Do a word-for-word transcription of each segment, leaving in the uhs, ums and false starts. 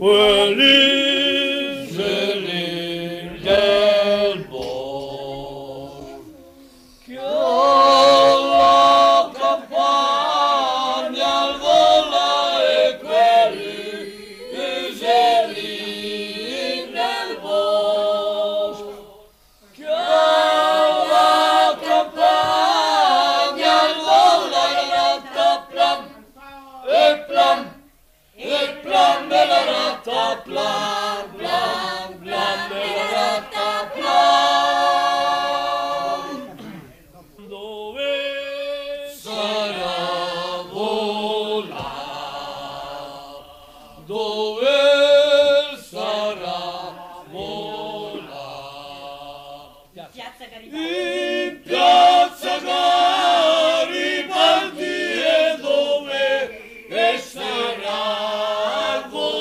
quelli geli del bosco, che alla campagna al volare quelli geli del bosco, che alla campagna al volare plam e plam e plam e la ratta plam plam plam e la ratta plam. Dove sarà volare? Dove sarà volare? Piazza Garibaldi. In piazza Garibaldi e dove e sarà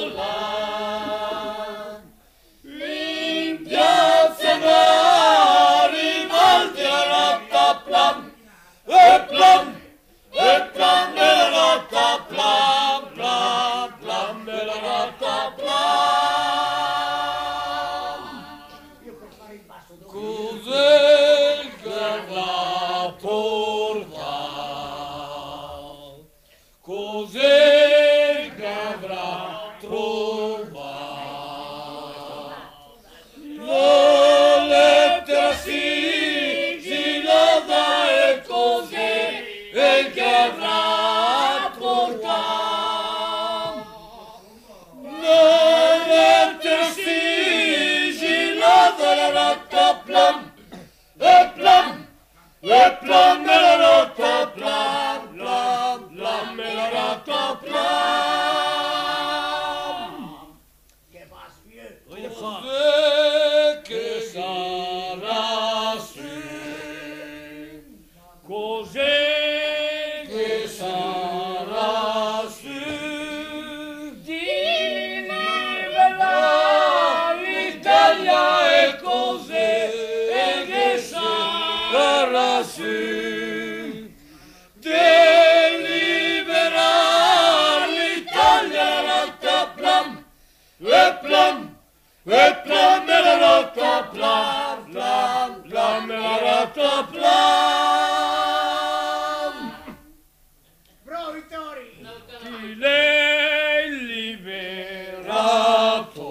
volare. In piazza Garibaldi la ratta plam e plam e plam e la ratta plam plam plam e la ratta plam. Cos'è che avrà portato? Cos'è che avrà trovato? La lettera sigillata e cos'è che avrà portato? La lettera sigillata la ratta plam e plam e plam e la ratta plam plam plam e la ratta plam. Che va spiego. Cos'è che sarà sì? Cos'è che sarà sì? Di liberare l'Italia e cos'è che sarà sì? Deliberare l'Italia la ratta plam e plam e plam e la ratta plam plam plam e la ratta plam. Bravo Vittori. Chi l'è liberato?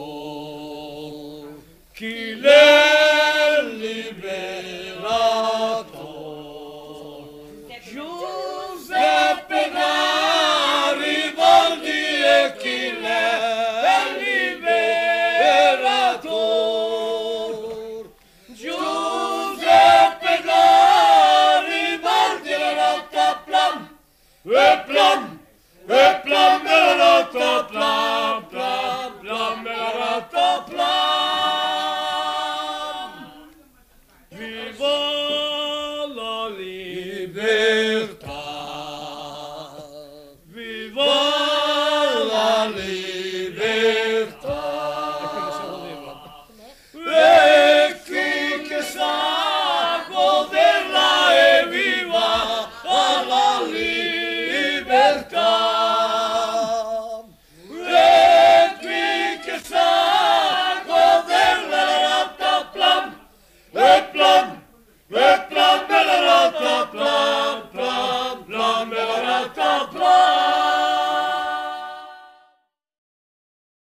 Chi l'è liberato? Giuseppe Garibaldi e chi l'è liberato? Giuseppe Garibaldi la ratta plam e plam e plam e la ratta plam plam plam e la ratta plam. Viva la libertà! Viva la libertà! E chi che sa goderla e viva la libertà! E chi che sa goderla la ratta plam e plam e plam e la ratta plam plam plam e la ratta plam.